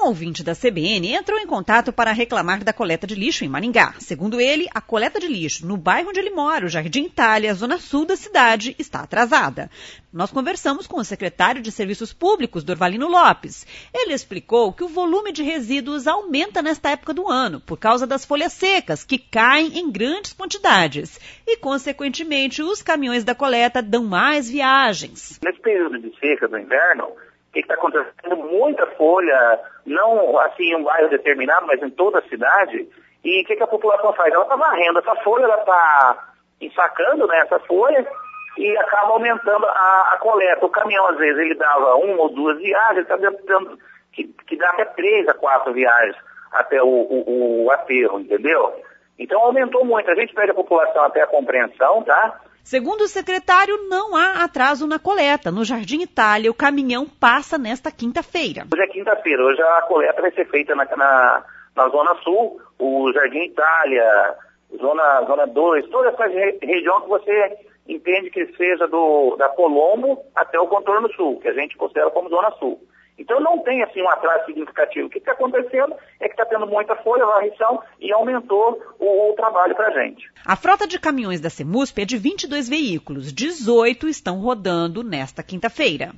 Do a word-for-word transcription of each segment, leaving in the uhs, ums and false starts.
ouvinte da C B N entrou em contato para reclamar da coleta de lixo em Maringá. Segundo ele, a coleta de lixo no bairro onde ele mora, o Jardim Itália, zona sul da cidade, está atrasada. Nós conversamos com o secretário de Serviços Públicos, Dorvalino Lopes. Ele explicou que o volume de resíduos aumenta nesta época do ano, por causa das folhas secas, que caem em grandes quantidades. E, consequentemente, os caminhões da coleta dão mais viagens. Nesse período de seca do inverno, o que está acontecendo? Muita folha, não assim em um bairro determinado, mas em toda a cidade. E o que, que a população faz? Ela está varrendo essa folha, ela está ensacando, né, essa folha e acaba aumentando a, a coleta. O caminhão, às vezes, ele dava uma ou duas viagens, está dando que, que dá até três a quatro viagens até o, o, o aterro, entendeu? Então aumentou muito. A gente pede à população até a compreensão, tá? Segundo o secretário, não há atraso na coleta. No Jardim Itália, o caminhão passa nesta quinta-feira. Hoje é quinta-feira, hoje a coleta vai ser feita na, na, na Zona Sul, o Jardim Itália, Zona, zona dois, toda essa re, região que você entende que seja do, da Colombo até o contorno sul, que a gente considera como Zona Sul. Então não tem assim um atraso significativo. O que está acontecendo é que está tendo muita folha, varrição e aumentou o, o trabalho para a gente. A frota de caminhões da Semusp é de vinte e dois veículos, dezoito estão rodando nesta quinta-feira.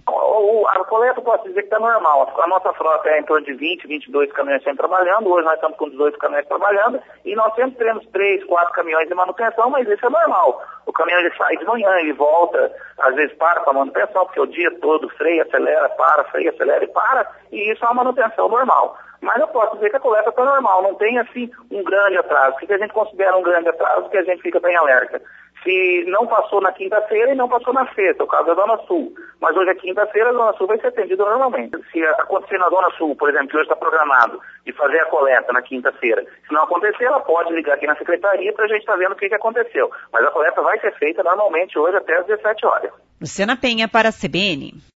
A coleta eu posso dizer que está normal. A nossa frota é em torno de vinte, vinte e dois caminhões sempre trabalhando. Hoje nós estamos com dezoito caminhões trabalhando e nós sempre temos três, quatro caminhões de manutenção, mas isso é normal. O caminhão ele sai de manhã, ele volta, às vezes para para manutenção, porque o dia todo freia, acelera, para, freia, acelera e para, e isso é uma manutenção normal. Mas eu posso dizer que a coleta está normal, não tem assim um grande atraso. O que a gente considera um grande atraso, que a gente fica bem alerta. Se não passou na quinta-feira e não passou na sexta, o caso da Zona Sul. Mas hoje é quinta-feira, a Zona Sul vai ser atendida normalmente. Se acontecer na Zona Sul, por exemplo, que hoje está programado de fazer a coleta na quinta-feira, se não acontecer, ela pode ligar aqui na secretaria para a gente estar tá vendo o que, que aconteceu. Mas a coleta vai ser feita normalmente hoje até às dezessete horas. Luciana Penha para a C B N.